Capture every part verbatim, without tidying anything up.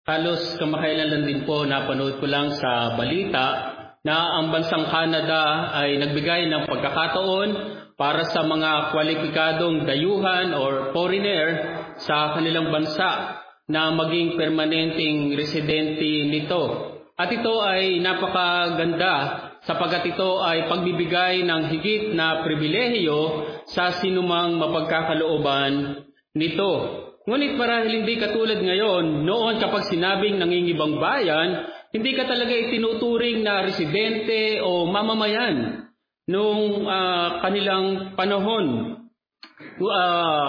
Halos kamakailan lang din po napanood ko lang sa balita na ang bansang Canada ay nagbigay ng pagkakataon para sa mga kwalipikadong dayuhan or foreigner sa kanilang bansa na maging permanenteng residente nito. At ito ay napakaganda sapagkat ito ay pagbibigay ng higit na pribilehiyo sa sinumang mapagkakalooban nito. Ngunit marahil hindi katulad ngayon, noon kapag sinabing nangingibang bayan, hindi ka talaga itinuturing na residente o mamamayan noong uh, kanilang panahon. Uh,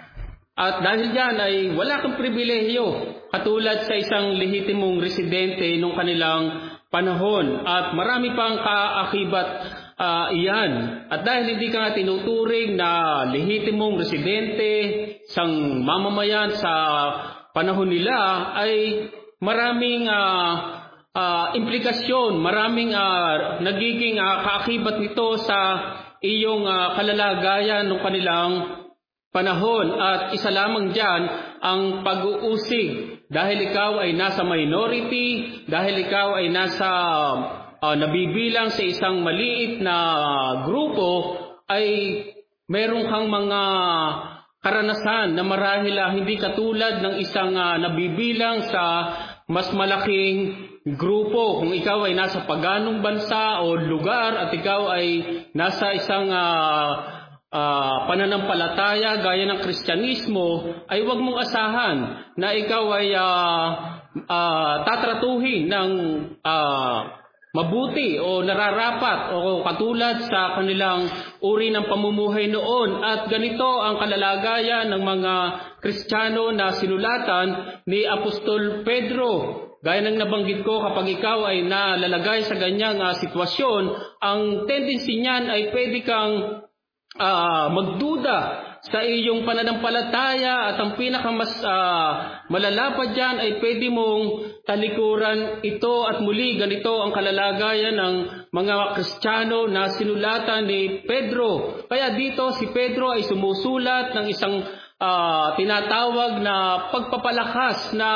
at dahil diyan ay wala kang pribilehiyo katulad sa isang lehitimong residente noong kanilang panahon. At marami pang kaakibat uh, iyan. At dahil hindi ka nga tinuturing na lehitimong residente, isang mamamayan sa panahon nila, ay maraming uh, uh, implikasyon, maraming uh, nagiging uh, kaakibat nito sa iyong uh, kalalagayan ng kanilang panahon. At isa lamang dyan ang pag-uusig. Dahil ikaw ay nasa minority, dahil ikaw ay nasa uh, nabibilang sa isang maliit na grupo, ay meron kang mga karanasan na marahil uh, hindi katulad ng isang uh, nabibilang sa mas malaking grupo. Kung ikaw ay nasa paganong bansa o lugar at ikaw ay nasa isang uh, uh, pananampalataya gaya ng Kristyanismo, ay huwag mong asahan na ikaw ay uh, uh, tatratuhin ng uh, mabuti o nararapat o katulad sa kanilang uri ng pamumuhay noon. At ganito ang kalalagayan ng mga Kristiyano na sinulatan ni Apostol Pedro. Gaya ng nabanggit ko, kapag ikaw ay nalalagay sa ganyang uh, sitwasyon, ang tendency niyan ay pwede kang uh, magduda sa iyong pananampalataya, at ang pinakamas uh, malala pa dyan ay pwede mong talikuran ito. At muli, ganito ang kalalagayan ng mga Kristiyano na sinulatan ni Pedro. Kaya dito si Pedro ay sumusulat ng isang uh, tinatawag na pagpapalakas na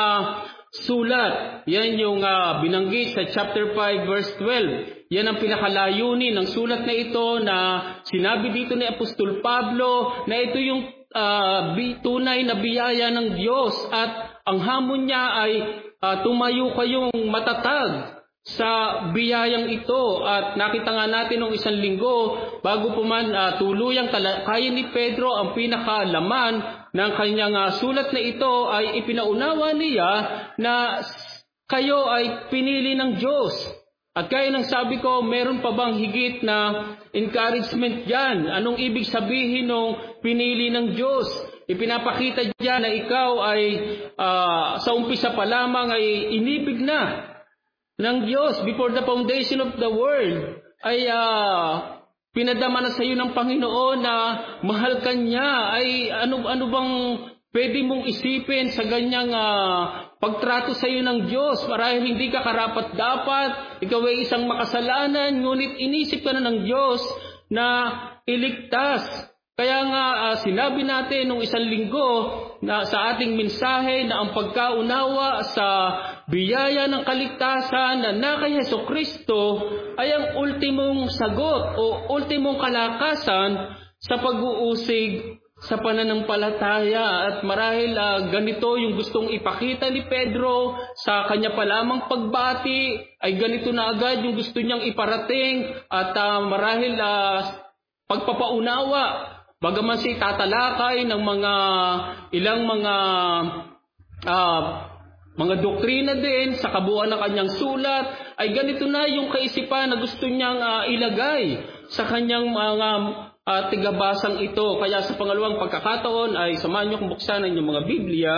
sulat. Yan yung uh, binanggit sa chapter five verse twelve. Yan ang pinakalayunin ng sulat na ito, na sinabi dito ni Apostol Pablo na ito yung uh, tunay na biyaya ng Diyos, at ang hamon niya ay uh, tumayo kayong matatag sa biyayang ito. At nakita nga natin noong isang linggo, bago pa man uh, tuluyang talakayin ni Pedro ang pinakalaman ng kanyang uh, sulat na ito, ay ipinaunawa niya na kayo ay pinili ng Diyos. At kaya nang sabi ko, meron pa bang higit na encouragement dyan? Anong ibig sabihin ng pinili ng Diyos? Ipinapakita dyan na ikaw ay uh, sa umpisa pa lamang ay inibig na ng Diyos. Before the foundation of the world, ay uh, pinadama na sa iyo ng Panginoon na mahal ka niya. Ay ano, ano bang pwede mong isipin sa ganyang uh, pagtrato sa iyo ng Diyos? Marahil hindi ka karapat-dapat, ikaw ay isang makasalanan, ngunit inisip ka na ng Diyos na iligtas. Kaya nga uh, sinabi natin nung isang linggo na sa ating mensahe na ang pagkaunawa sa biyaya ng kaligtasan na na kay Hesukristo ay ang ultimong sagot o ultimong kalakasan sa pag-uusig sa pananampalataya. At marahil uh, ganito yung gustong ipakita ni Pedro sa kanya pa lamang pagbati, ay ganito na agad yung gusto niyang iparating. At uh, marahil uh, pagpapaunawa, bagaman si tatalakay ng mga ilang mga uh, mga doktrina din sa kabuuan ng kanyang sulat, ay ganito na yung kaisipan na gusto niyang uh, ilagay sa kanyang mga at uh, tigabasang ito. Kaya sa pangalawang pagkakataon ay samahan niyo kung buksan ang inyong mga Biblia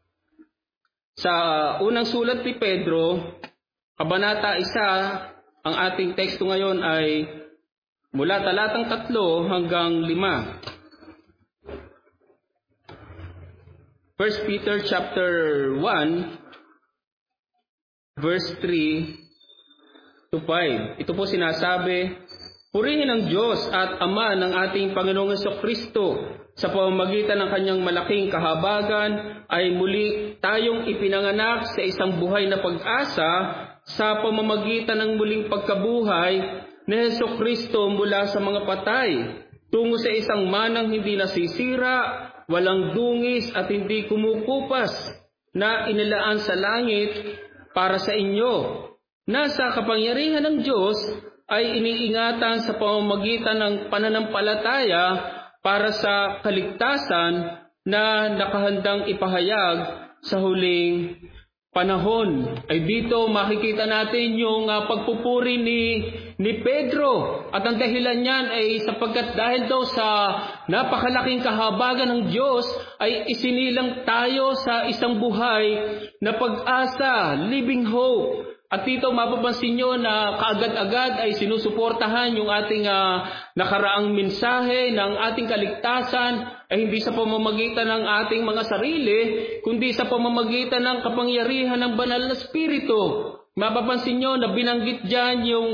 sa unang sulat ni Pedro, kabanata isa. Ang ating teksto ngayon ay mula talatang tatlo hanggang lima. First Peter chapter one verse three to five. Ito po sinasabi: purihin ang Diyos at Ama ng ating Panginoong Hesukristo, sa pamamagitan ng kanyang malaking kahabagan ay muli tayong ipinanganak sa isang buhay na pag-asa sa pamamagitan ng muling pagkabuhay ni Hesukristo mula sa mga patay, tungo sa isang manang hindi nasisira, walang dungis at hindi kumukupas, na inilaan sa langit para sa inyo. Nasa kapangyarihan ng Diyos ay iniingatan sa pamamagitan ng pananampalataya para sa kaligtasan na nakahandang ipahayag sa huling panahon. Ay dito makikita natin yung uh, pagpupuri ni, ni Pedro. At ang dahilan niyan ay sapagkat dahil daw sa napakalaking kahabagan ng Diyos ay isinilang tayo sa isang buhay na pag-asa, living hope. At dito mapapansin nyo na kaagad-agad ay sinusuportahan yung ating uh, nakaraang mensahe ng ating kaligtasan ay hindi sa pamamagitan ng ating mga sarili, kundi sa pamamagitan ng kapangyarihan ng banal na Espiritu. Mapapansin nyo na binanggit dyan yung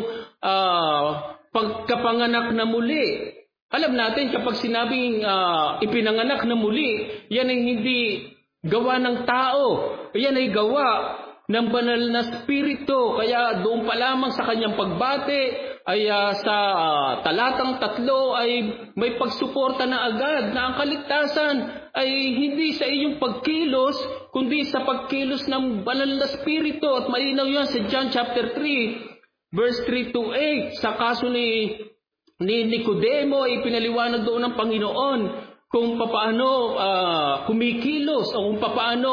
uh, pagkapanganak na muli. Alam natin kapag sinabing uh, ipinanganak na muli, yan ay hindi gawa ng tao, yan ay gawa ng banal na Espiritu. Kaya doon pa lamang sa kanyang pagbate ay uh, sa uh, talatang tatlo ay may pagsuporta na agad na ang kaligtasan ay hindi sa iyong pagkilos kundi sa pagkilos ng banal na Espiritu. At malinaw yan sa John chapter three verse three to eight. Sa kaso ni, ni Nicodemo ay pinaliwanag doon ng Panginoon kung papaano uh, kumikilos o kung papaano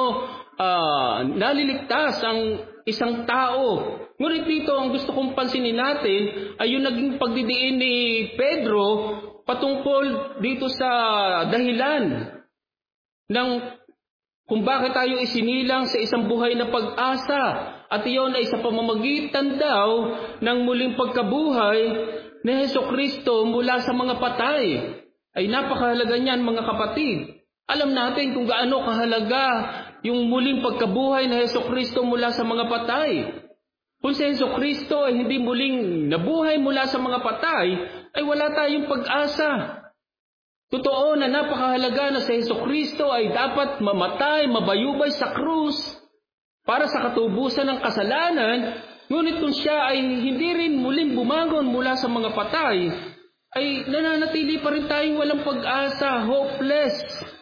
Uh, naliligtas ang isang tao. Ngunit dito ang gusto kong pansinin natin ay yung naging pagdidiin ni Pedro patungkol dito sa dahilan ng kung bakit tayo isinilang sa isang buhay na pag-asa. At iyon ay sa pamamagitan daw ng muling pagkabuhay ni Hesukristo mula sa mga patay. Ay napakahalaga niyan mga kapatid. Alam natin kung gaano kahalaga yung muling pagkabuhay na Hesukristo mula sa mga patay. Kung si Hesukristo ay hindi muling nabuhay mula sa mga patay, ay wala tayong pag-asa. Totoo na napakahalaga na si Hesukristo ay dapat mamatay, mabayubay sa krus para sa katubusan ng kasalanan, ngunit kung siya ay hindi rin muling bumangon mula sa mga patay, ay nananatili pa rin tayong walang pag-asa, hopeless.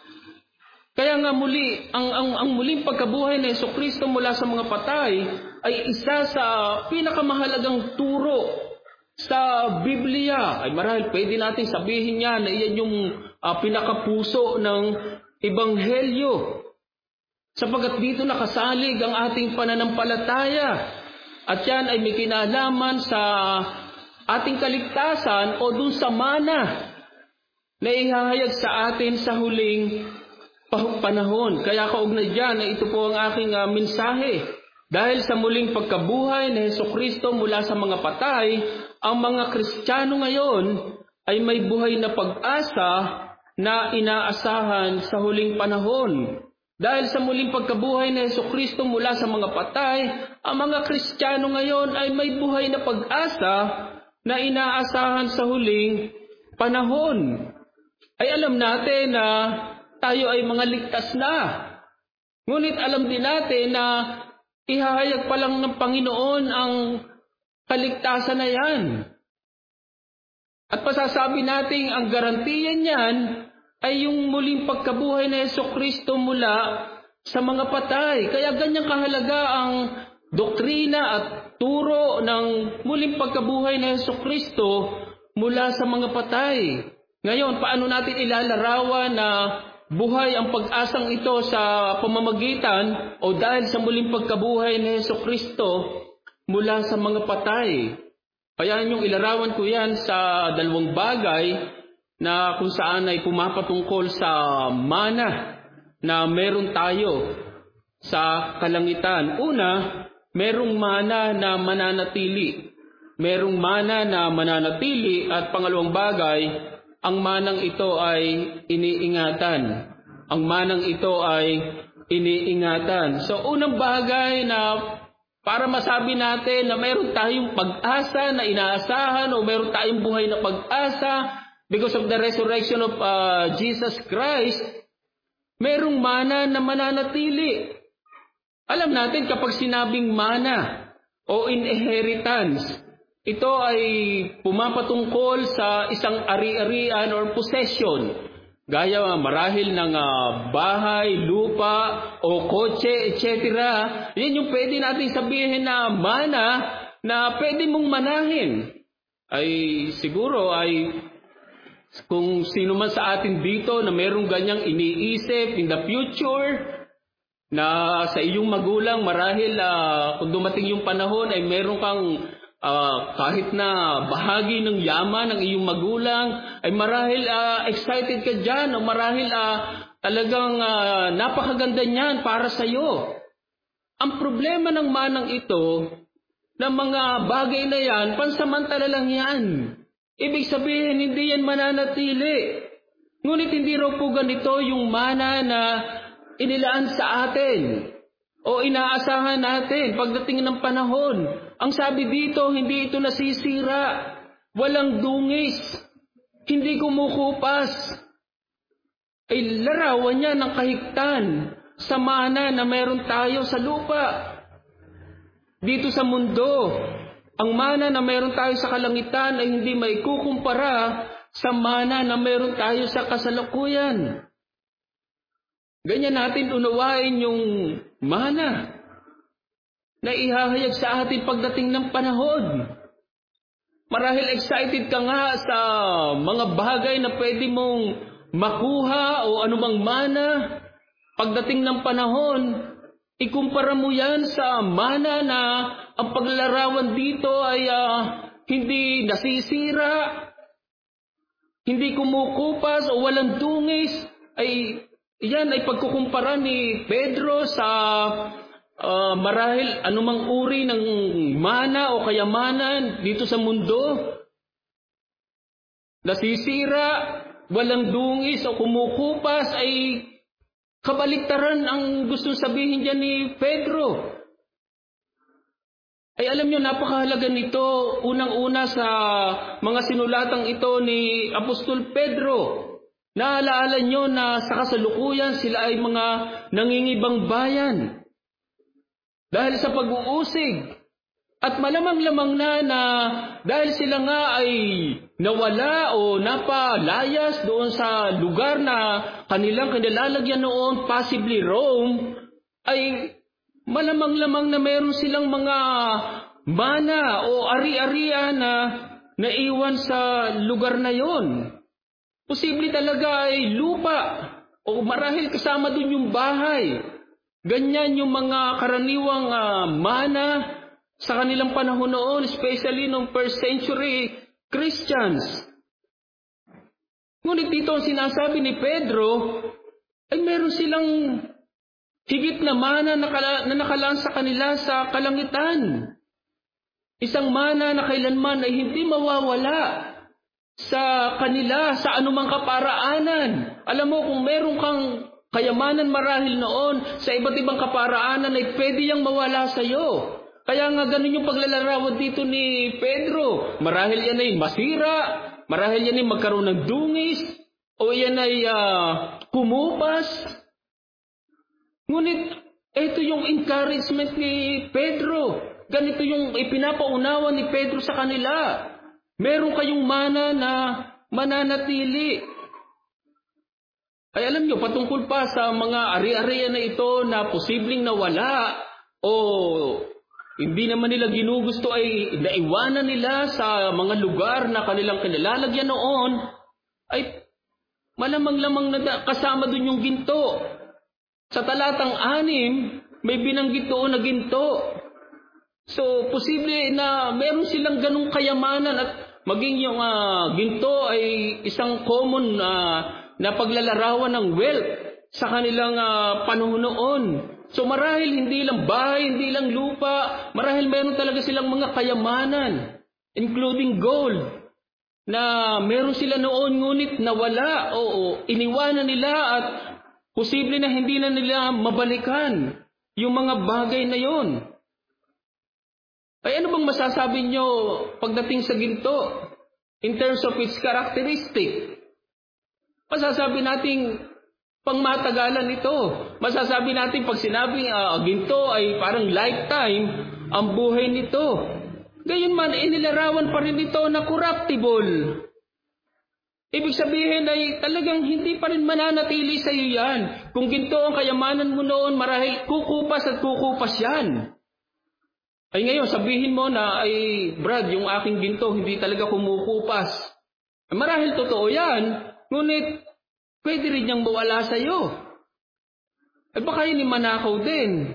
Kaya nga muli, ang, ang, ang muling pagkabuhay na Hesukristo mula sa mga patay ay isa sa pinakamahalagang turo sa Biblia. Ay marahil pwede natin sabihin niya na iyan yung uh, pinakapuso ng Ebanghelyo. Sapagat dito nakasalig ang ating pananampalataya. At yan ay may kinalaman sa ating kaligtasan o dun sa mana na ihahayag sa atin sa huling panahon. Kaya kaugnay dyan na ito po ang aking uh, mensahe. Dahil sa muling pagkabuhay ni Hesukristo mula sa mga patay, ang mga Kristiyano ngayon ay may buhay na pag-asa na inaasahan sa huling panahon. Dahil sa muling pagkabuhay ni Hesukristo mula sa mga patay, ang mga Kristiyano ngayon ay may buhay na pag-asa na inaasahan sa huling panahon. Ay alam natin na tayo ay mga ligtas na. Ngunit alam din natin na ihahayag pa lang ng Panginoon ang kaligtasan na yan. At pasasabi natin ang garantiya niyan ay yung muling pagkabuhay na Hesukristo mula sa mga patay. Kaya ganyang kahalaga ang doktrina at turo ng muling pagkabuhay na Hesukristo mula sa mga patay. Ngayon, paano natin ilalarawan na buhay ang pag-asang ito sa pamamagitan o dahil sa muling pagkabuhay ni Hesukristo mula sa mga patay? Kaya yung ilarawan ko yan sa dalawang bagay na kung saan ay pumapatungkol sa mana na meron tayo sa kalangitan. Una, merong mana na mananatili. Merong mana na mananatili at pangalawang bagay, ang manang ito ay iniingatan. Ang manang ito ay iniingatan. So unang bagay na para masabi natin na mayroon tayong pag-asa na inaasahan o mayroon tayong buhay na pag-asa because of the resurrection of uh, Jesus Christ, merong mana na mananatili. Alam natin kapag sinabing mana o inheritance, ito ay pumapatungkol sa isang ari-arian or possession. Gaya marahil ng uh, bahay, lupa, o kotse, et cetera. Yan yung pwede natin sabihin na mana na pwede mong manahin. Ay siguro ay kung sino man sa atin dito na merong ganyang iniisip in the future, na sa iyong magulang marahil uh, kung dumating yung panahon ay meron kang Uh, kahit na bahagi ng yaman ng iyong magulang, ay marahil uh, excited ka dyan, o marahil uh, talagang uh, napakaganda niyan para sa iyo. Ang problema ng manang ito, ng mga bagay na yan, pansamantala lang yan. Ibig sabihin, hindi yan mananatili. Ngunit hindi raw po ganito yung mana na inilaan sa atin o inaasahan natin pagdating ng panahon. Ang sabi dito, hindi ito nasisira, walang dungis, hindi kumukupas. Ay larawan niya ng kahigtan sa mana na meron tayo sa lupa. Dito sa mundo, ang mana na meron tayo sa kalangitan ay hindi maikukumpara sa mana na meron tayo sa kasalukuyan. Ganyan natin unawain yung mana na ihahayag sa atin pagdating ng panahon. Marahil excited ka nga sa mga bagay na pwede mong makuha o anumang mana. Pagdating ng panahon, ikumpara mo yan sa mana na ang paglalarawan dito ay uh, hindi nasisira, hindi kumukupas o walang dungis. Ay yan ay pagkukumpara ni Pedro sa Uh, marahil anumang uri ng mana o kayamanan dito sa mundo. Nasisira, walang dungis o kumukupas, ay kabaliktaran ang gustong sabihin dyan ni Pedro. Ay alam nyo, napakahalaga nito unang-una sa mga sinulatang ito ni Apostol Pedro. Naalaala nyo na sa kasalukuyan sila ay mga nangingibang bayan. Dahil sa pag-uusig, at malamang-lamang na na dahil sila nga ay nawala o napalayas doon sa lugar na kanilang kinilalagyan noon, possibly Rome, ay malamang-lamang na meron silang mga mana o ari-arian na naiwan sa lugar na yon. Posible talaga ay lupa o marahil kasama doon yung bahay. Ganyan yung mga karaniwang uh, mana sa kanilang panahon noon, especially nung first century Christians. Ngunit dito ang sinasabi ni Pedro, ay meron silang higit na mana na, kala, na nakalaan sa kanila sa kalangitan. Isang mana na kailanman ay hindi mawawala sa kanila sa anumang kaparaanan. Alam mo, kung meron kang kayamanan marahil noon sa iba't ibang kaparaanan ay pwede yang mawala sa iyo. Kaya nga ganun yung paglalarawan dito ni Pedro. Marahil yan ay masira, marahil yan ay magkaroon ng dungis, o yan ay uh, kumupas. Ngunit ito yung encouragement ni Pedro. Ganito yung ipinapaunawa ni Pedro sa kanila. Meron kayong mana na mananatili. Ay alam nyo, patungkol pa sa mga ari-arian na ito na posibleng nawala o hindi naman nila ginugusto ay naiwanan nila sa mga lugar na kanilang kinilalagyan noon, ay malamang-lamang na kasama dun yung ginto. Sa talatang anim, may binanggit doon na ginto. So, posible na meron silang ganung kayamanan at maging yung uh, ginto ay isang common uh, na paglalarawan ng wealth sa kanilang uh, panahon noon. So marahil hindi lang bahay, hindi lang lupa, marahil meron talaga silang mga kayamanan, including gold, na meron sila noon ngunit nawala o, o iniwanan nila at posible na hindi na nila mabalikan yung mga bagay na yon. Ay ano bang masasabi nyo pagdating sa ginto? in terms of its characteristic. Masasabi nating pangmatagalan ito. Masasabi natin pag sinabing uh, ginto ay parang lifetime ang buhay nito. Gayunman, inilarawan pa rin ito na corruptible. Ibig sabihin ay talagang hindi pa rin mananatili sa iyo yan. Kung ginto ang kayamanan mo noon, marahil kukupas at kukupas yan. Ay ngayon, sabihin mo na, ay Brad, yung aking ginto hindi talaga kumukupas. Marahil totoo yan, ngunit pwede rin niyang mawala sa iyo. Ay baka yun manakaw din.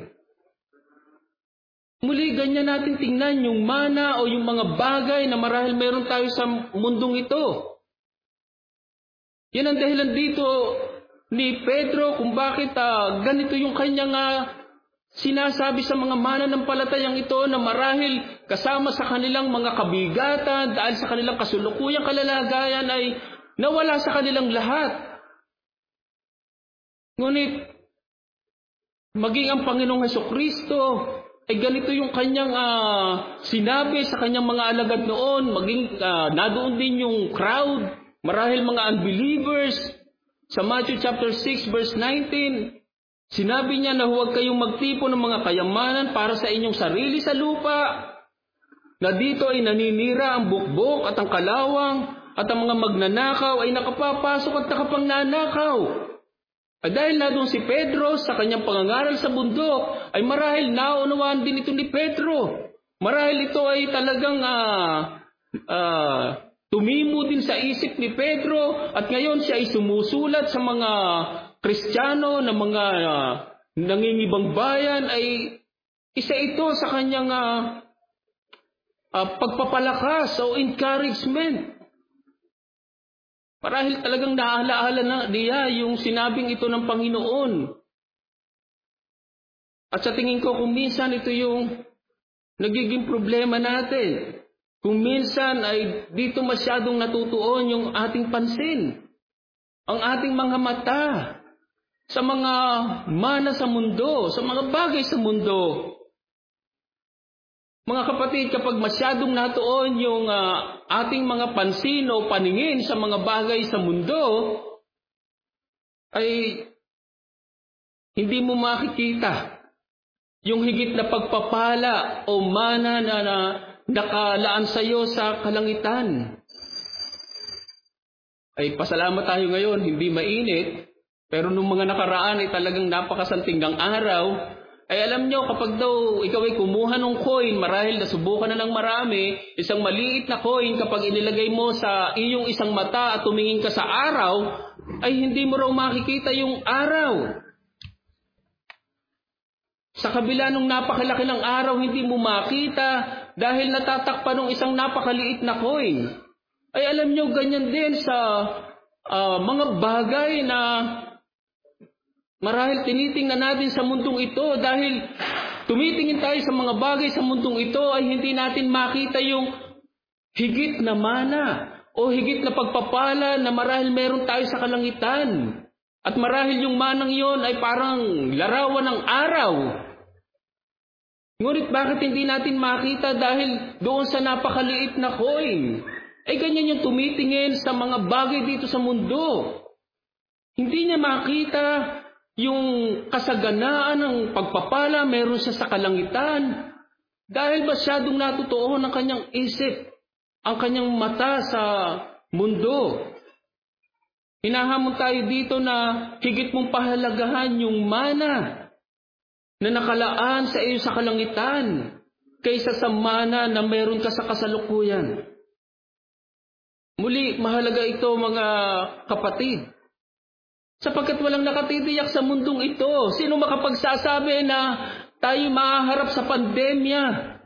Muli, ganyan natin tingnan yung mana o yung mga bagay na marahil meron tayo sa mundong ito. Yan ang dahilan dito ni Pedro kung bakit uh, ganito yung kanyang uh, sinasabi sa mga mananampalatayang ito na marahil kasama sa kanilang mga kabigatan dahil sa kanilang kasulukuyang kalalagayan ay nawala sa kanilang lahat. Ngunit maging ang Panginoong Hesukristo ay ganito yung kanyang uh, sinabi sa kanyang mga alagad noon, maging uh, nadoon din yung crowd, marahil mga unbelievers. Sa Matthew chapter six verse nineteen, sinabi niya na huwag kayong magtipon ng mga kayamanan para sa inyong sarili sa lupa, na dito ay naninira ang bukbok at ang kalawang, at ang mga magnanakaw ay nakapapasok at nakapangnanakaw. At dahil na doon si Pedro sa kanyang pangangaral sa bundok, ay marahil naunawaan din ito ni Pedro. Marahil ito ay talagang uh, uh, tumimo din sa isip ni Pedro, at ngayon siya ay sumusulat sa mga Kristiyano na mga uh, nangingibang bayan, ay isa ito sa kanyang uh, uh, pagpapalakas o encouragement. Marahil talagang naalaala na niya yung sinabing ito ng Panginoon. At sa tingin ko, kung minsan ito yung nagiging problema natin. Kung minsan ay dito masyadong natutuon yung ating pansin, ang ating mga mata, sa mga mana sa mundo, sa mga bagay sa mundo. Mga kapatid, kapag masyadong natuon yung uh, ating mga pansin o paningin sa mga bagay sa mundo, ay hindi mo makikita yung higit na pagpapala o mana na, na nakalaan sa iyo sa kalangitan. Ay pasalamat tayo ngayon, hindi mainit, pero nung mga nakaraan ay talagang napakasantinggang araw. Ay alam nyo, kapag daw ikaw ay kumuha ng coin, marahil nasubukan na ng marami, isang maliit na coin, kapag inilagay mo sa iyong isang mata at tumingin ka sa araw, ay hindi mo raw makikita yung araw. Sa kabila ng napakalaki ng araw, hindi mo makita dahil natatakpan ng isang napakaliit na coin. Ay alam nyo, ganyan din sa uh, mga bagay na marahil tinitingnan natin sa mundong ito, dahil tumitingin tayo sa mga bagay sa mundong ito ay hindi natin makita yung higit na mana o higit na pagpapala na marahil meron tayo sa kalangitan. At marahil yung manang yon ay parang larawan ng araw. Ngunit bakit hindi natin makita dahil doon sa napakaliit na coin? Ay ganyan yung tumitingin sa mga bagay dito sa mundo. Hindi niya makita yung kasaganaan ng pagpapala meron siya sa kalangitan dahil masyadong natutuon ang kanyang isip, ang kanyang mata sa mundo. Hinahamon tayo dito na higit mong pahalagahan yung mana na nakalaan sa iyo sa kalangitan kaysa sa mana na meron ka sa kasalukuyan. Muli, mahalaga ito mga kapatid. Sapagkat walang nakatitiyak sa mundong ito. Sino makapagsasabi na tayo mahaharap sa pandemya?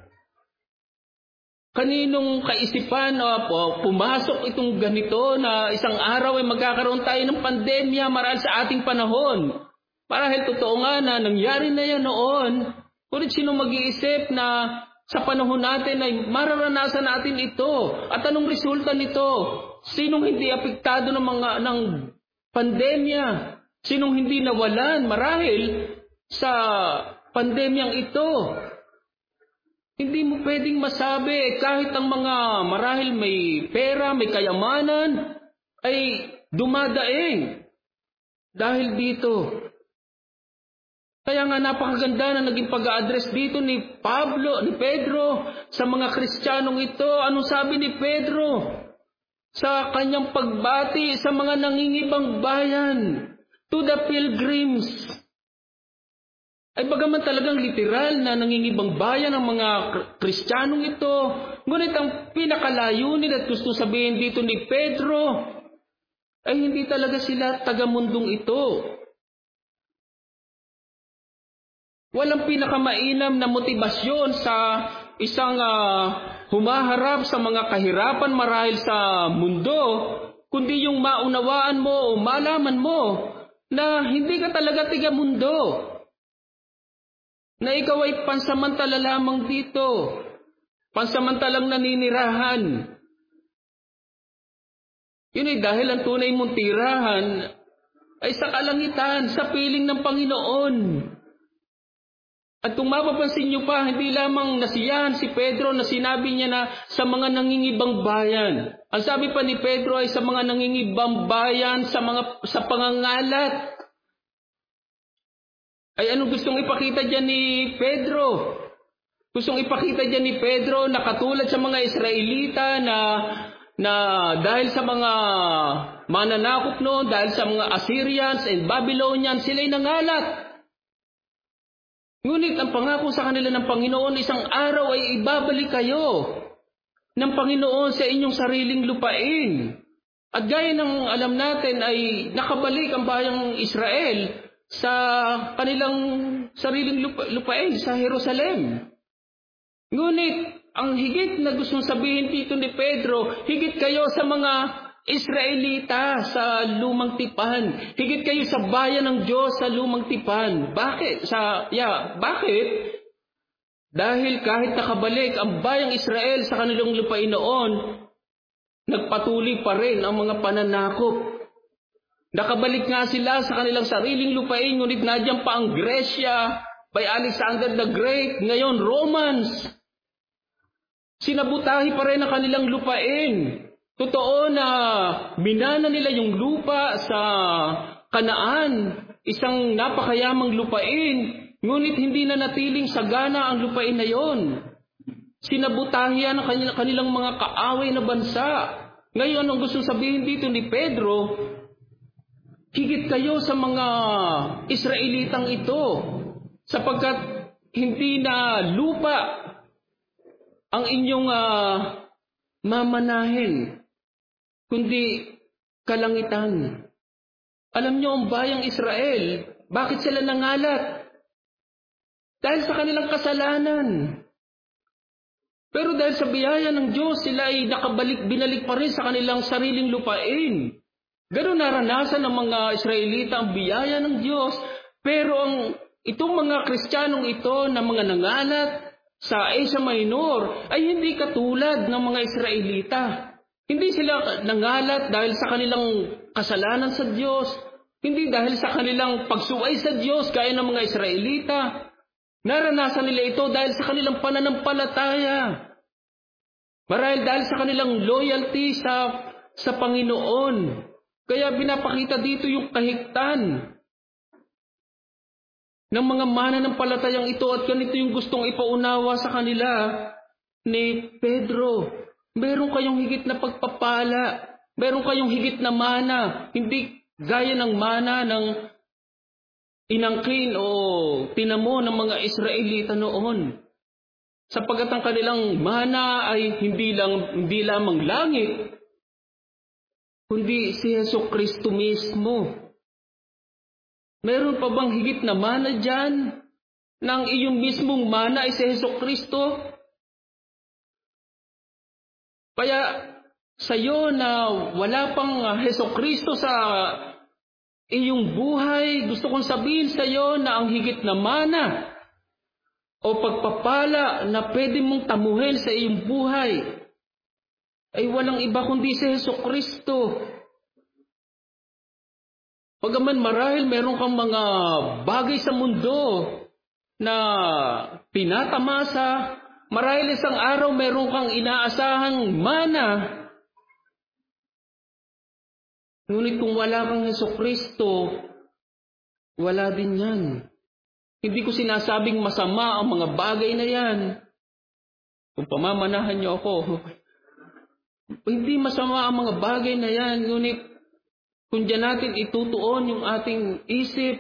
Kaninong kaisipan o uh, pumasok itong ganito na isang araw ay magkakaroon tayo ng pandemya marahil sa ating panahon? Marahil totoo nga na nangyari na yan noon. Ngunit sino mag-iisip na sa panahon natin ay mararanasan natin ito? At anong resulta nito? Sinong hindi apektado ng mga ng pandemya? Sinong hindi nawalan marahil sa pandemyang ito? Hindi mo pwedeng masabi, eh, kahit ang mga marahil may pera, may kayamanan, ay dumadaing dahil dito. Kaya nga napakaganda na naging pag-a-address dito ni Pablo, ni Pedro sa mga Kristiyanong ito. Anong sabi ni Pedro sa kanyang pagbati sa mga nangingibang bayan, to the pilgrims? Ay bagaman talagang literal na nangingibang bayan ang mga Kristiyanong ito, ngunit ang pinakalayunin at gusto sabihin dito ni Pedro ay hindi talaga sila taga-mundong ito. Walang pinakamainam na motibasyon sa isang uh, humaharap sa mga kahirapan marahil sa mundo, kundi yung maunawaan mo o malaman mo na hindi ka talaga tiga-mundo. Na ikaw ay pansamantala lamang dito. Pansamantalang naninirahan. Yun ay dahil ang tunay mong tirahan ay sa kalangitan, sa piling ng Panginoon. At kung mapapansin niyo pa, hindi lamang nasiyahan si Pedro na sinabi niya na sa mga nangingibang bayan. Ang sabi pa ni Pedro ay sa mga nangingibang bayan, sa mga sa pangangalat. Ay anong gustong ipakita diyan ni Pedro? Gustong ipakita diyan ni Pedro na katulad sa mga Israelita na na dahil sa mga mananakop noon, dahil sa mga Assyrians and Babylonians, sila'y nangalat. Ngunit ang pangako sa kanila ng Panginoon, isang araw ay ibabalik kayo ng Panginoon sa inyong sariling lupain. At gaya ng alam natin ay nakabalik ang bayang Israel sa kanilang sariling lupa, lupain sa Jerusalem. Ngunit ang higit na gustong sabihin dito ni Pedro, higit kayo sa mga Israelita sa lumang tipan. Higit kayo sa bayan ng Diyos sa lumang tipan. Bakit? Sa, yeah, bakit? Dahil kahit nakabalik ang bayang Israel sa kanilang lupain noon, nagpatuloy pa rin ang mga pananakop. Nakabalik nga sila sa kanilang sariling lupain, ngunit nadyan pa ang Gresya by Alexander the Great, ngayon Romans. Sinabutahi pa rin ang kanilang lupain. Totoo na minana nila yung lupa sa Kanaan, isang napakayamang lupain, ngunit hindi na natiling sagana ang lupain na yon. Sinabutahian ang kanilang, kanilang mga kaaway na bansa. Ngayon, ang gusto sabihin dito ni Pedro, higit kayo sa mga Israelitang ito, sapagkat hindi na lupa ang inyong uh, mamanahin, kundi kalangitan. Alam niyo ang bayang Israel, bakit sila nangalat? Dahil sa kanilang kasalanan. Pero dahil sa biyaya ng Diyos, sila ay nakabalik, binalik pa rin sa kanilang sariling lupain. Ganun naranasan ng mga Israelita ang biyaya ng Diyos. Pero ang itong mga Kristiyanong ito na mga nangalat sa Asia Minor ay hindi katulad ng mga Israelita. Hindi sila nangalat dahil sa kanilang kasalanan sa Diyos. Hindi dahil sa kanilang pagsuway sa Diyos gaya ng mga Israelita. Naranasan nila ito dahil sa kanilang pananampalataya. Marahil dahil sa kanilang loyalty sa, sa Panginoon. Kaya pinapakita dito yung kahigtan ng mga mananampalatayang ito at ganito yung gustong ipaunawa sa kanila ni Pedro. Meron kayong higit na pagpapala. Meron kayong higit na mana. Hindi gaya ng mana ng inangkin o tinamo ng mga Israelita noon. Sapagkat ang kanilang mana ay hindi lang hindi lamang langit, kundi si Jesucristo mismo. Meron pa bang higit na mana dyan? Nang iyong mismong mana ay si Jesucristo? Kaya sa iyo na wala pang Jesucristo sa iyong buhay, gusto kong sabihin sa iyo na ang higit na mana o pagpapala na pwede mong tamuhin sa iyong buhay ay walang iba kundi si Jesucristo. Pagaman marahil meron kang mga bagay sa mundo na tinatamasa Marahil isang araw meron kang inaasahang mana. Ngunit kung wala kang Hesukristo, wala din yan. Hindi ko sinasabing masama ang mga bagay na yan. Kung pamamanahan niyo ako, hindi masama ang mga bagay na yan. Ngunit kung diyan natin itutuon yung ating isip,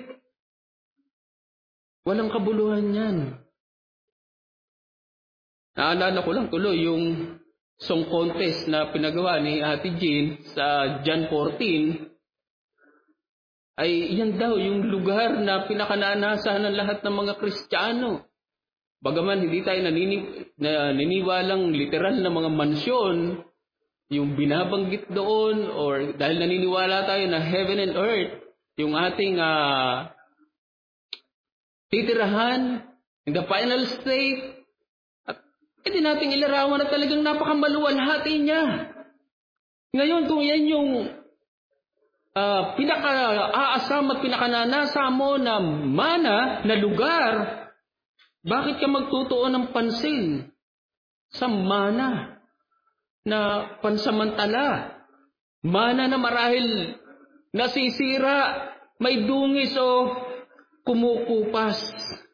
walang kabuluhan yan. Naalala ko lang tuloy yung song contest na pinagawa ni Ate Jean sa John fourteen. Ay yan daw yung lugar na pinakananasahan ng lahat ng mga Kristiyano. Bagaman hindi tayo nanini, naniniwalang literal na mga mansyon, yung binabanggit doon, or dahil naniniwala tayo na heaven and earth, yung ating uh, titirahan in the final state, hindi natin ilarawan na talagang napakamaluwalhati niya. Ngayon, kung yan yung uh, pinaka-aasam at pinakananasa mo na mana, na lugar, bakit ka magtutuon ng pansin sa mana na pansamantala? Mana na marahil nasisira, may dungis o kumukupas.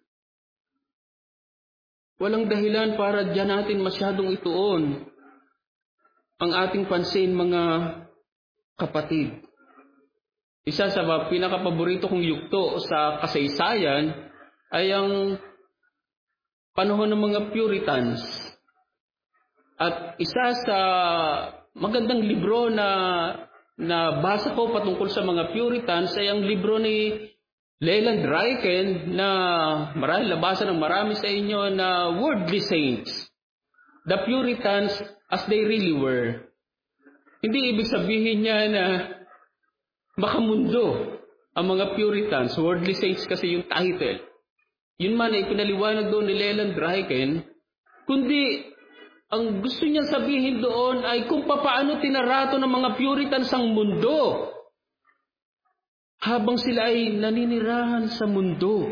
Walang dahilan para diyan natin masyadong ituon ang ating pansin, mga kapatid. Isa sa pinakapaborito kong yugto sa kasaysayan ay ang panahon ng mga Puritans. At isa sa magandang libro na na basa ko patungkol sa mga Puritans ay ang libro ni Leland Ryken na marahil nabasa ng marami sa inyo, na Worldly Saints, The Puritans as They Really Were. Hindi ibig sabihin niya na makamundo ang mga Puritans. Worldly Saints kasi yung title. Yun man ay pinaliwanag doon ni Leland Ryken, kundi ang gusto niya sabihin doon ay kung papaano tinarato ng mga Puritans ang mundo habang sila ay naninirahan sa mundo.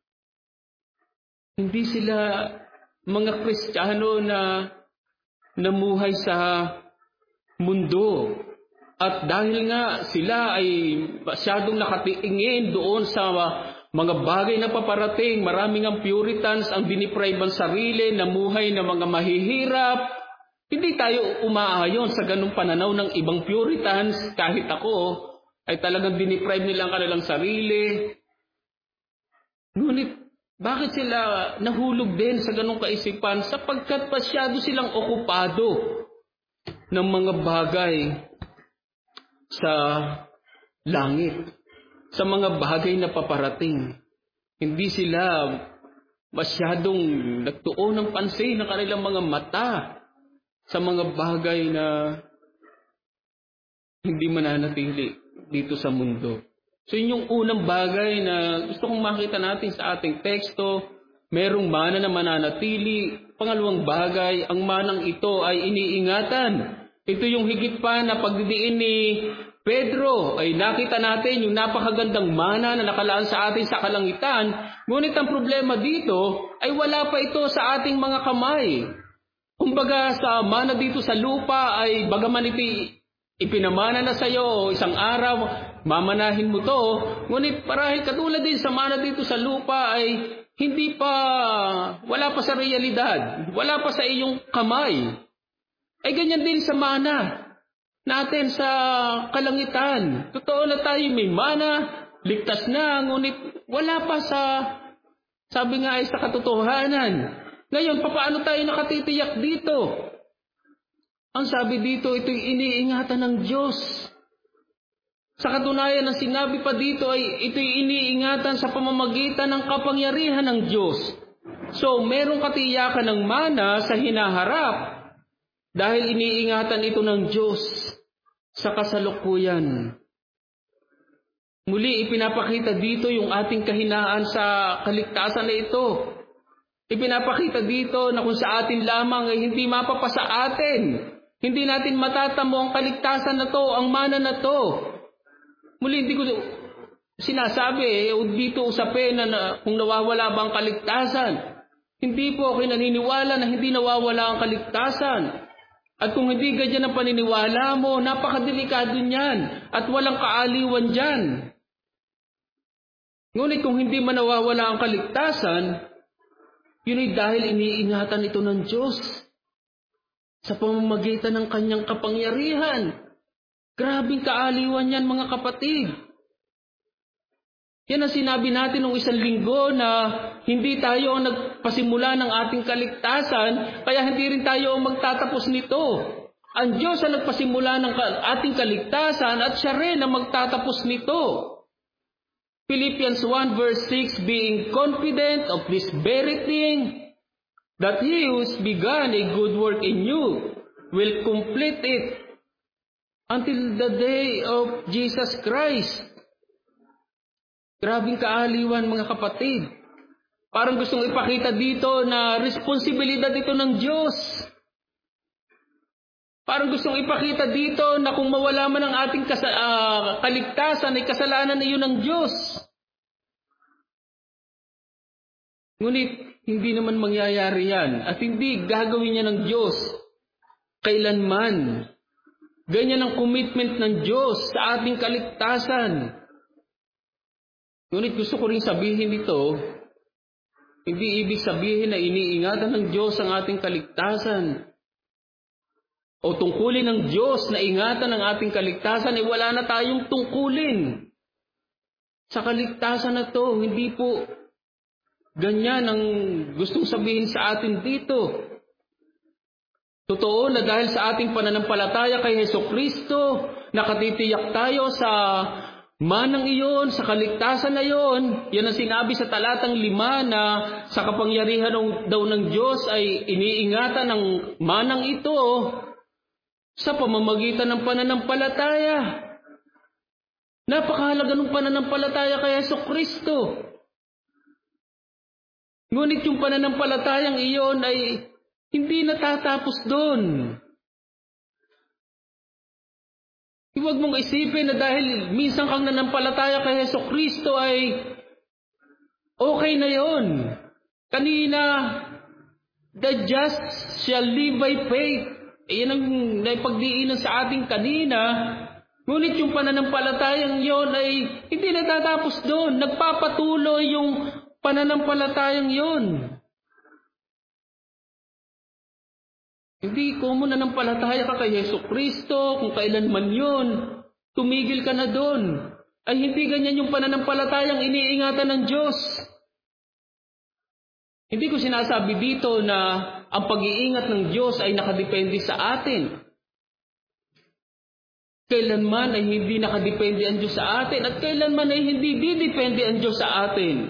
Hindi sila mga Kristiyano na namuhay sa mundo. At dahil nga sila ay masyadong nakatingin doon sa mga bagay na paparating, maraming ang Puritans ang diniprive ang sarili, namuhay na mga mahihirap. Hindi tayo umaayon sa ganung pananaw ng ibang Puritans. Kahit ako ay talagang diniprive nila ang kanilang sarili. Ngunit, bakit sila nahulog din sa ganong kaisipan? Sapagkat pasyado silang okupado ng mga bagay sa langit, sa mga bagay na paparating. Hindi sila masyadong nagtuon ng pansin ng kanilang mga mata sa mga bagay na hindi mananatili dito sa mundo. So yun yung unang bagay na gusto kong makita natin sa ating teksto. Merong mana na mananatili. Pangalawang bagay, ang manang ito ay iniingatan. Ito yung higit pa na pagdidiin ni Pedro. Ay nakita natin yung napakagandang mana na nakalaan sa atin sa kalangitan. Ngunit ang problema dito ay wala pa ito sa ating mga kamay. Kumbaga sa mana dito sa lupa ay bagaman ito ipinamana na sa iyo isang araw, mamanahin mo to. Ngunit marahil katulad din sa mana dito sa lupa ay hindi pa, wala pa sa realidad, wala pa sa iyong kamay. Ay ganyan din sa mana natin sa kalangitan. Totoo na tayo may mana, ligtas na, ngunit wala pa sa, sabi nga ay sa katotohanan. Ngayon, paano tayo nakatitiyak dito? Ang sabi dito, ito'y iniingatan ng Diyos. Sa katunayan, ang sinabi pa dito ay ito'y iniingatan sa pamamagitan ng kapangyarihan ng Diyos. So, merong katiyakan ng mana sa hinaharap dahil iniingatan ito ng Diyos sa kasalukuyan. Muli, ipinapakita dito yung ating kahinaan sa kaligtasan na ito. Ipinapakita dito na kung sa atin lamang ay hindi mapapasa atin. Hindi natin matatamo ang kaligtasan na to, ang mana na to. Muli, hindi ko sinasabi, eh, dito usapin na, na kung nawawala ba ang kaligtasan. Hindi po ako naniniwala na hindi nawawala ang kaligtasan. At kung hindi ganyan ang paniniwala mo, napakadelikado niyan at walang kaaliwan dyan. Ngunit kung hindi man nawawala ang kaligtasan, yun ay dahil iniingatan ito ng Diyos sa pamamagitan ng kanyang kapangyarihan. Grabing kaaliwan yan, mga kapatid. Yan ang sinabi natin nung isang linggo na hindi tayo ang nagpasimula ng ating kaligtasan, kaya hindi rin tayo ang magtatapos nito. Ang Diyos ang nagpasimula ng ating kaligtasan at siya rin ang magtatapos nito. Philippians one verse six, being confident of this very thing, that He who has begun a good work in you will complete it until the day of Jesus Christ. Grabing kaaliwan, mga kapatid. Parang gustong ipakita dito na responsibilidad ito ng Diyos. Parang gustong ipakita dito na kung mawala man ang ating kas- uh, kaligtasan, ay kasalanan na yun ng Diyos. Ngunit, hindi naman mangyayari yan. At hindi gagawin niya ng Diyos kailanman. Ganyan ang commitment ng Diyos sa ating kaligtasan. Ngunit gusto ko rin sabihin ito, hindi ibig sabihin na iniingatan ng Diyos ang ating kaligtasan. O tungkulin ng Diyos na ingatan ang ating kaligtasan, ay wala na tayong tungkulin. Sa kaligtasan na to, hindi po ganyan ang gustong sabihin sa atin dito. Totoo na dahil sa ating pananampalataya kay Hesukristo, nakatitiyak tayo sa manang iyon, sa kaligtasan na iyon. Yan ang sinabi sa talatang lima na sa kapangyarihan ng, daw ng Diyos ay iniingatan ng manang ito sa pamamagitan ng pananampalataya. Napakahalaga ng pananampalataya kay Hesukristo. Ngunit yung pananampalatayang iyon ay hindi natatapos doon. Huwag mong isipin na dahil minsan kang nanampalataya kay Hesukristo ay okay na yon. Kanina, the just shall live by faith. Iyan ang naipagdiinan sa ating kanina. Ngunit yung pananampalatayang yon ay hindi natatapos doon. Nagpapatuloy yung pananampalatayang yon. Hindi ko mo nanampalataya ka kay Hesukristo, kung kailan man yun, tumigil ka na doon. Ay hindi ganyan yung pananampalatayang iniingatan ng Diyos. Hindi ko sinasabi dito na ang pag-iingat ng Diyos ay nakadepende sa atin. Kailanman ay hindi nakadepende ang Diyos sa atin at kailanman ay hindi didepende ang Diyos sa atin.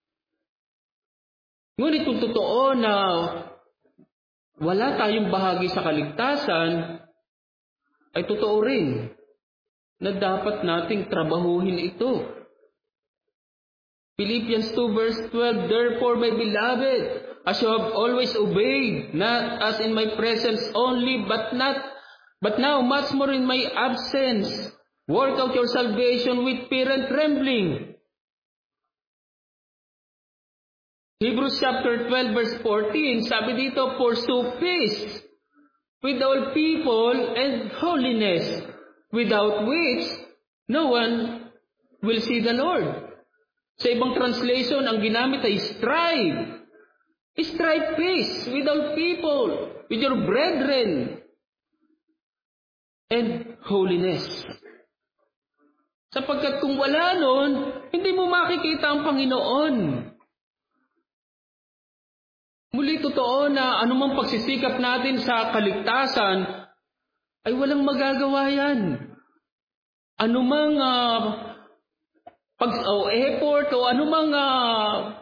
Ngunit kung totoo na wala tayong bahagi sa kaligtasan, ay totoo rin na dapat nating trabahuhin ito. Philippians two verse twelve, therefore, my beloved, as you have always obeyed, not as in my presence only, but not, but now much more in my absence, work out your salvation with fear and trembling. Hebrews chapter twelve verse fourteen, sabi dito, pursue peace with all people and holiness, without which no one will see the Lord. Sa ibang translation, ang ginamit ay strive. Strive peace with all people, with your brethren, and holiness. Sapagkat kung wala nun, hindi mo makikita ang Panginoon. Muli totoo na anumang pagsisikap natin sa kaligtasan ay walang magagawa yan. Anumang uh, pag, o effort o anumang uh,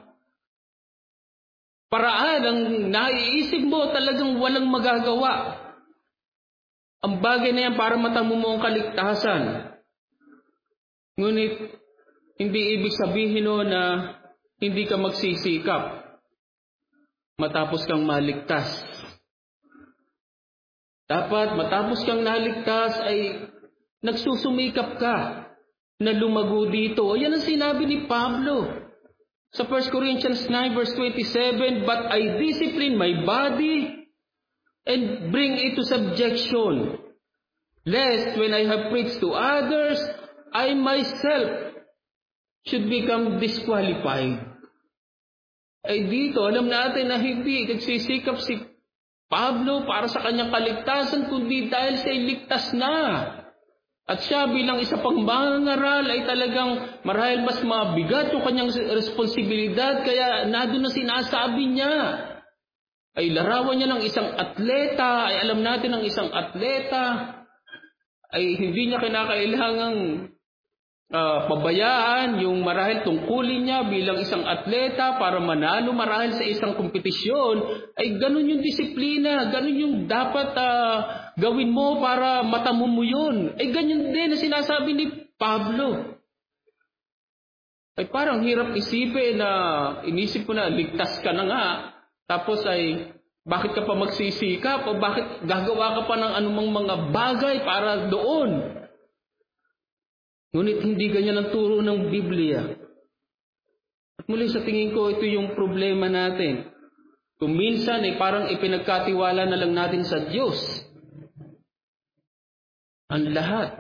paraan ang naiisip mo talagang walang magagawa. Ang bagay na yan para matamo mo ang kaligtasan. Ngunit hindi ibig sabihin no na hindi ka magsisikap matapos kang maligtas. Dapat matapos kang naligtas ay nagsusumikap ka na lumago dito. Ayan ang sinabi ni Pablo. Sa First Corinthians nine verse twenty-seven, but I discipline my body and bring it to subjection, lest when I have preached to others, I myself should become disqualified. Ay dito, alam natin na hindi nagsisikap si Pablo para sa kanyang kaligtasan, kundi dahil siya ligtas na. At siya bilang isa pang mangaral ay talagang marahil mas mabigat yung kanyang responsibilidad, kaya nandun na sinasabi niya. Ay larawan niya ng isang atleta, ay alam natin ng isang atleta, ay hindi niya kinakailangang uh, pabayaan yung marahil tungkulin niya bilang isang atleta para manalo marahil sa isang kompetisyon. Ay ganun yung disiplina, ganun yung dapat uh, gawin mo para matamo mo yun. Ay ganyan din na sinasabi ni Pablo. Ay parang hirap isipin na inisip ko na ligtas ka na nga, tapos ay bakit ka pa magsisikap o bakit gagawa ka pa ng anumang mga bagay para doon. Ngunit hindi ganyan ang turo ng Biblia. At muli sa tingin ko, ito yung problema natin. Kung minsan ay parang ipinagkatiwala na lang natin sa Diyos ang lahat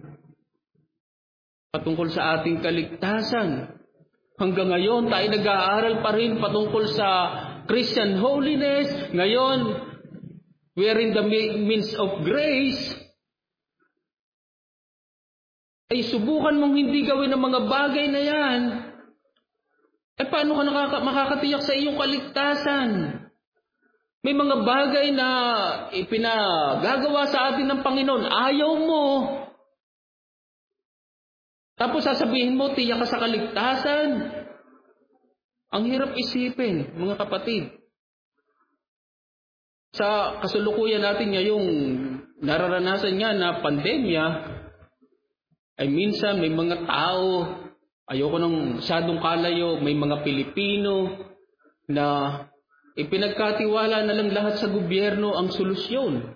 patungkol sa ating kaligtasan. Hanggang ngayon, tayo nag-aaral pa rin patungkol sa Christian holiness. Ngayon, we are in the means of grace. Ay subukan mong hindi gawin ang mga bagay na yan. Eh paano ka nakaka- makakatiyak sa iyong kaligtasan? May mga bagay na ipinagagawa sa atin ng Panginoon, ayaw mo. Tapos sasabihin mo, tiyak ka sa kaligtasan. Ang hirap isipin, mga kapatid. Sa kasulukuyan natin ngayong nararanasan niya na pandemya, ay minsan may mga tao, ayoko nang masyadong kalayo, may mga Pilipino na ipinagkatiwala na lang lahat sa gobyerno ang solusyon.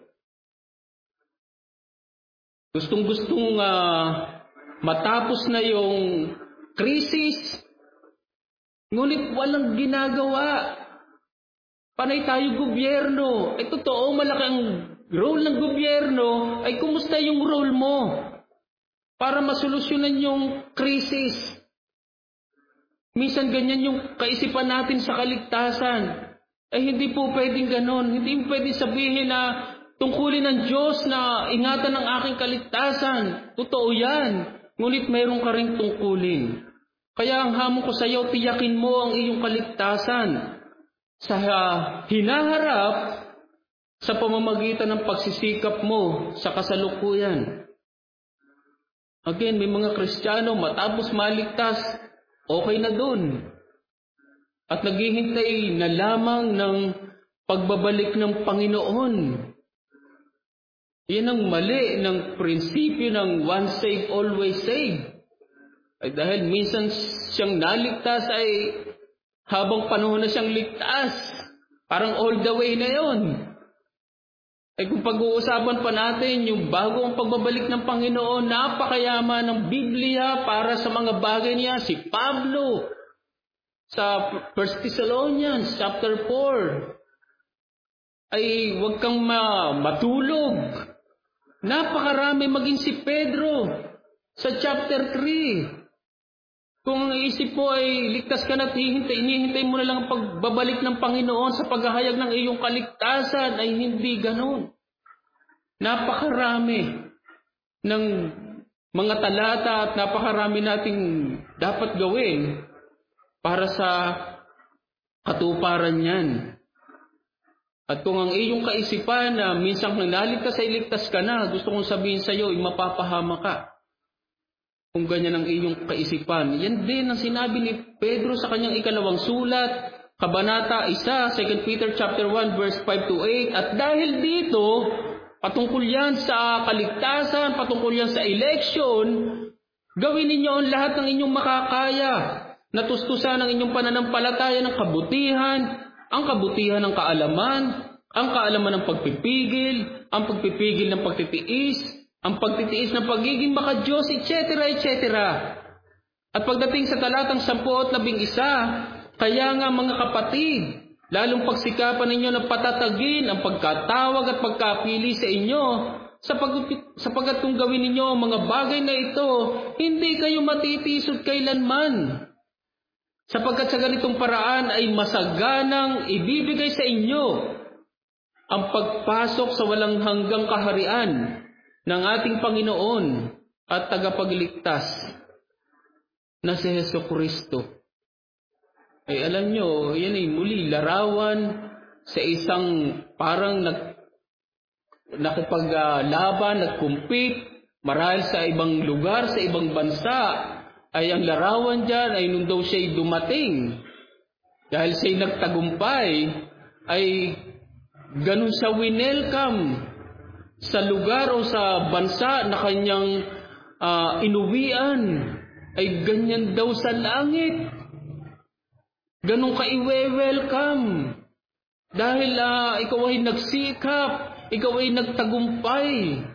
Gustong-gustong uh, matapos na yung krisis, ngunit walang ginagawa. Panay tayo gobyerno. Ay totoo, malaki ang role ng gobyerno. Ay kumusta yung role mo para masolusyonan yung krisis? Minsan ganyan yung kaisipan natin sa kaligtasan. Ay hindi po pwedeng ganon. Hindi po pwedeng sabihin na tungkulin ng Diyos na ingatan ang aking kaligtasan. Totoo yan. Ngunit mayroon ka ring tungkulin. Kaya ang hamon ko sa iyo, tiyakin mo ang iyong kaligtasan sa uh, hinaharap sa pamamagitan ng pagsisikap mo sa kasalukuyan. Again, may mga Kristiyano matapos maligtas, okay na dun. At naghihintay na lamang ng pagbabalik ng Panginoon. Yan ang mali ng prinsipyo ng once saved, always saved. Ay dahil minsan siyang naligtas ay habang panahon na siyang ligtas. Parang all the way na yon. Ay kung pag-uusapan pa natin yung bago ang pagbabalik ng Panginoon, napakayaman ng Biblia para sa mga bagay niya. Si Pablo sa First Thessalonians chapter four ay huwag kang ma- matulog. Napakarami, maging si Pedro sa chapter three. Kung ang isip mo ay ligtas ka na at hihintay, inihintay mo na lang ang pagbabalik ng Panginoon sa paghahayag ng iyong kaligtasan, ay hindi ganon. Napakarami ng mga talata at napakarami nating dapat gawin para sa katuparan niyan. At kung ang iyong kaisipan na minsan nang naligtas ay ligtas ka na, gusto kong sabihin sa iyo, ay mapapahama ka. Kung ganyan ang iyong kaisipan. Yan din ang sinabi ni Pedro sa kanyang ikalawang sulat, Kabanata one, Second Peter chapter one, verse five to eight. At dahil dito, patungkol yan sa kaligtasan, patungkol yan sa election, gawin ninyo ang lahat ng inyong makakaya. Natustusan ang inyong pananampalataya ng kabutihan, ang kabutihan ng kaalaman, ang kaalaman ng pagpipigil, ang pagpipigil ng pagtitiis, ang pagtitiis ng pagiging maka-Diyos, et cetera, et cetera. At pagdating sa talatang sampu at labing isa, kaya nga mga kapatid, lalong pagsikapan ninyo na patatagin ang pagkatawag at pagkapili sa inyo, sapagkat, sapagkat kung gawin ninyo ang mga bagay na ito, hindi kayo matitisod kailanman. Sapagkat sa ganitong paraan ay masaganang ibibigay sa inyo ang pagpasok sa walang hanggang kaharian ng ating Panginoon at tagapagligtas na si Jesucristo. Ay alam nyo, yan ay muli larawan sa isang parang nag, nakipaglaban, nagkumpit, marahil sa ibang lugar, sa ibang bansa, ay ang larawan dyan ay nung daw siya'y dumating. Dahil siya'y nagtagumpay, ay ganun siya winelcome sa lugar o sa bansa na kanyang uh, inuwian. Ay ganyan daw sa langit. Ganun ka i-welcome. Dahil uh, ikaw ay nagsikap, ikaw ay nagtagumpay.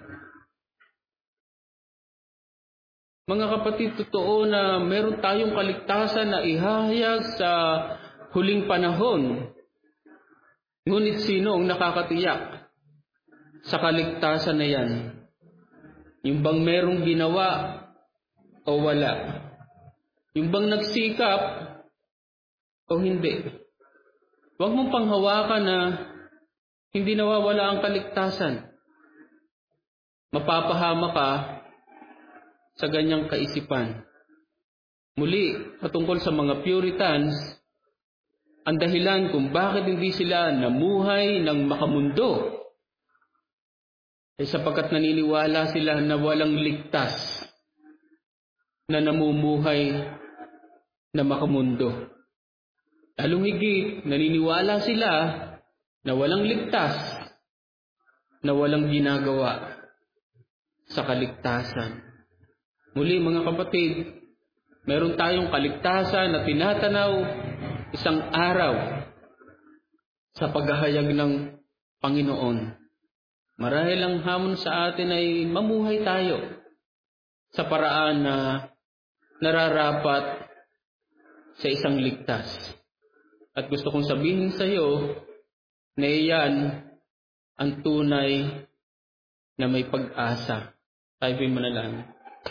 Mga kapatid, totoo na meron tayong kaligtasan na ihahayag sa huling panahon. Ngunit sino ang nakakatiyak sa kaligtasan na yan? Yung bang merong ginawa o wala? Yung bang nagsikap o hindi? Huwag mong panghawakan na hindi nawawala ang kaligtasan. Mapapahama ka sa ganyang kaisipan. Muli, patungkol sa mga Puritans, ang dahilan kung bakit hindi sila namuhay ng makamundo ay sapagkat naniniwala sila na walang ligtas na namumuhay na makamundo. Lalong higit, naniniwala sila na walang ligtas, na walang ginagawa sa kaligtasan. Muli mga kapatid, meron tayong kaligtasan na tinatanaw isang araw sa paghahayag ng Panginoon. Marahil ang hamon sa atin ay mamuhay tayo sa paraan na nararapat sa isang ligtas. At gusto kong sabihin sa iyo na iyan ang tunay na may pag-asa. Tayo po'y manalangin.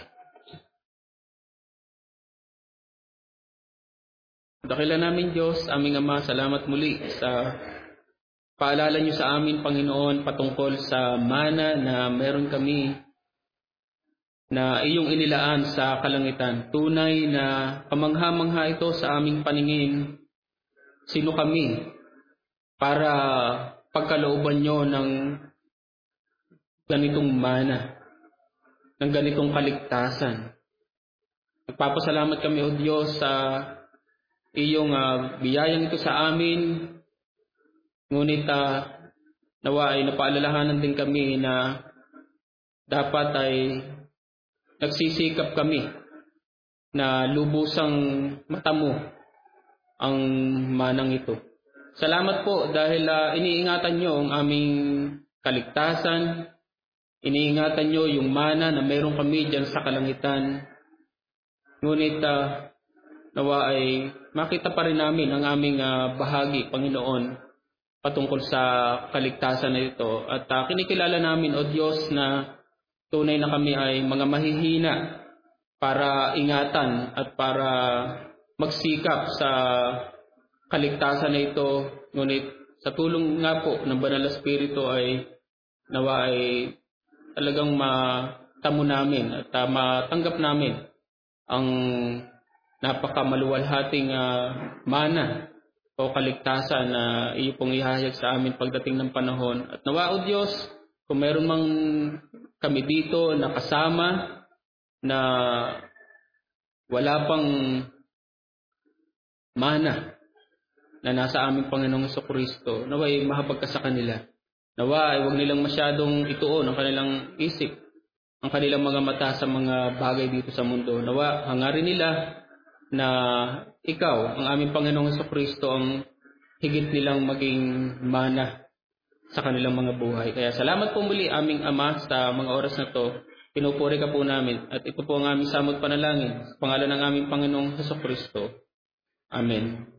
Dakilan namin Diyos, aming Ama, salamat muli sa paalala niyo sa amin, Panginoon, patungkol sa mana na meron kami na iyong inilaan sa kalangitan. Tunay na kamangha-mangha ito sa aming paningin. Sino kami para pagkalooban niyo ng ganitong mana, ng ganitong kaligtasan. Nagpapasalamat kami, O Diyos, sa iyong uh, biyayang ito sa amin. Ngunit uh, nawa ay napaalalahanan din kami na dapat ay nagsisikap kami na lubusang matamo ang manang ito. Salamat po dahil uh, iniingatan nyo ang aming kaligtasan. Iniingatan nyo yung mana na meron kami dyan sa kalangitan. Ngunit uh, nawa ay makita pa rin namin ang aming uh, bahagi, Panginoon, patungkol sa kaligtasan na ito. At uh, kinikilala namin, O Diyos, na tunay na kami ay mga mahihina para ingatan at para magsikap sa kaligtasan na ito. Ngunit sa tulong nga po ng Banal na Espiritu ay nawa ay talagang matamo namin at uh, matanggap namin ang napakamaluwalhating uh, mana o kaligtasan na iyo pong ihahayag sa amin pagdating ng panahon. At nawa, O Diyos, kung meron mang kami dito na kasama na wala pang mana na nasa aming Panginoong Jesucristo, nawa ay mahabag ka sa kanila. Nawa ay huwag nilang masyadong ituon ang kanilang isip, ang kanilang mga mata sa mga bagay dito sa mundo. Nawa hangarin nila na ikaw, ang aming Panginoong Jesucristo, ang higit nilang maging mana sa kanilang mga buhay. Kaya salamat po muli, aming Ama, sa mga oras na to. Pinupuri ka po namin at ito po ang aming samot panalangin sa pangalan ng aming Panginoong Hesukristo. Amen.